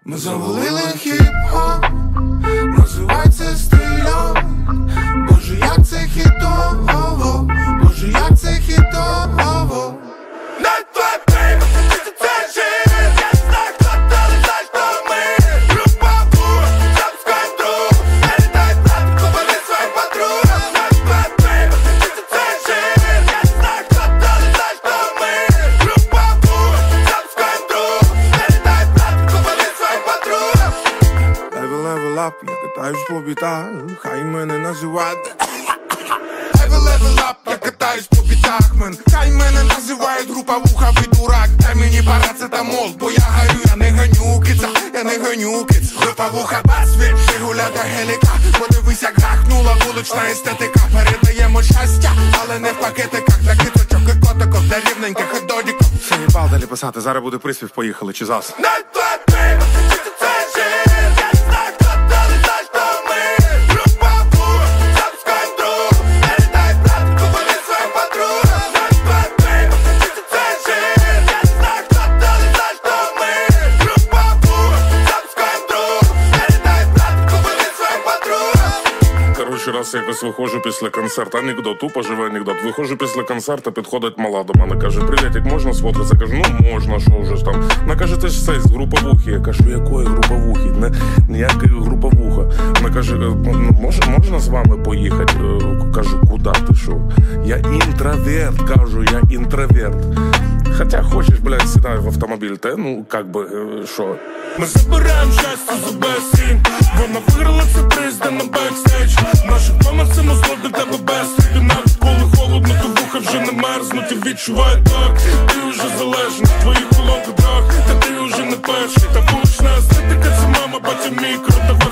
Ми завалили хіп-хоп, називається стильом. Боже, як це хітово, Боже, як це хітово. Не твоє пиво, це жир. Я знаю, хто ти, але знаєш, хто ми. Група ВУ, запускаєм друг. Налітають плати, купили своїх подруг. Не твоє пиво, це жир. Я знаю, хто ти, але знаєш, хто ми. Група ВУ, запускаєм друг. Налітають плати, купили своїх подруг. Level up, я катаюсь по бітах, хай мене називають. Level up, я катаюсь по бітах, мен. Хай мене називають група вуха, ви дурак. Дай мені парацетамол, бо я горю, я не гоню киця, я не гоню киць. Група вуха, бас від Жигуля до геліка. Подивись, як гахнула вулична естетика. Передаємо щастя, але не в пакетиках. Для киточок і котиків, для рівненьких і додіків. Ще не бал далі писати, зараз буде приспів, поїхали, чи зас. Не твоє пиво, це жир. Я знаю, хто ти, але знаєш, хто ми. Група ВУ, запускаєм друг. Налітають плати, купили своїх подруг. Не твоє пиво, це жир. Я знаю, хто ти, але знаєш, хто ми. Група ВУ, запускаєм друг. Налітають плати, купили своїх подруг. Коротше, раз якось виходжу після концерту, анекдот, тупо живий анекдот. Виходжу після концерту, підходить мала до мене, каже: «Привітик, можна сфоткатися?» Кажу: «Ну, можна, що вже там». Вона каже: «Ти ж цей з груповухи». Я кажу: «Якої груповухи? Ніякої груповуха». Вона каже: «Можна з вами поїхати?» Кажу: «Куди ти що?» «Я інтроверт», кажу, «я інтроверт». Хоча хочеш, блядь, сідай в автомобіль, та ну, как би, що? Ми забираємо щастя за безцінь. Вона виграла це приз, де на бекстейдж. Наші помацимо зло для тебе безстрілі. Навіть коли холодно, то вуха вже не мерзнуть. І відчувай так, ти вже залежний. Твої колонки драх, та ти вже не перший. Та вулична естетика, це мама, батя мікро.